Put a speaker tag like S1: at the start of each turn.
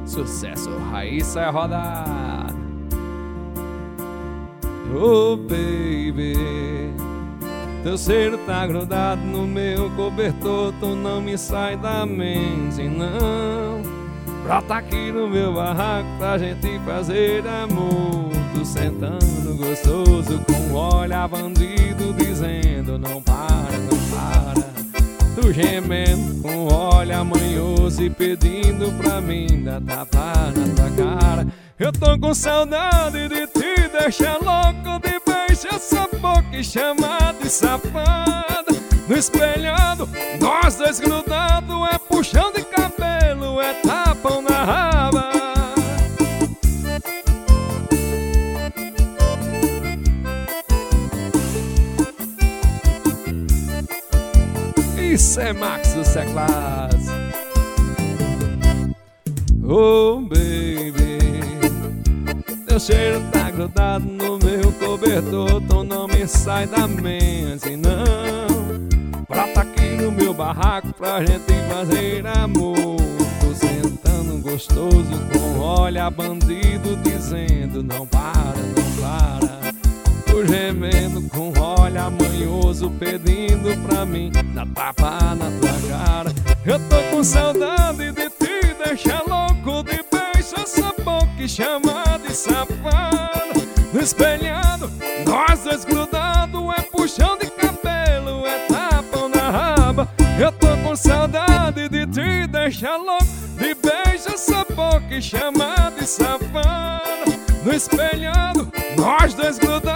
S1: Sucesso, Raíssa é rodada. Oh baby, teu cheiro tá grudado no meu cobertor, tu não me sai da mente não. Brota aqui no meu barraco pra gente fazer amor. Tu sentando gostoso com olhar bandido dizendo não para, não para. Tu gemendo com olhar manhoso e pedindo pra mim dar tapa na tua cara. Eu tô com saudade de te deixar louco de beijo essa boca e chamar de safada. No espelhado, nós dois grudados, é puxão de cabelo, é tapão na raba. Isso é Max do Seclas. Oh baby, teu cheiro tá grudado no meu cobertor, tu não me sai da mente não. Brota aqui no meu barraco pra gente fazer amor. Tô sentando gostoso com olhar bandido dizendo não para, não para. Tô gemendo com olhar manhoso pedindo pra mim dar tapa na tua cara. Eu tô com saudade de te deixar louco de beijo essa boca e chamar de safada. No espelhado, nós dois grudados, é puxão de cabelo, é tapão na raba. Eu tô com saudade de te deixar louco de beijo essa boca e chamar de safada. No espelhado, nós dois grudados,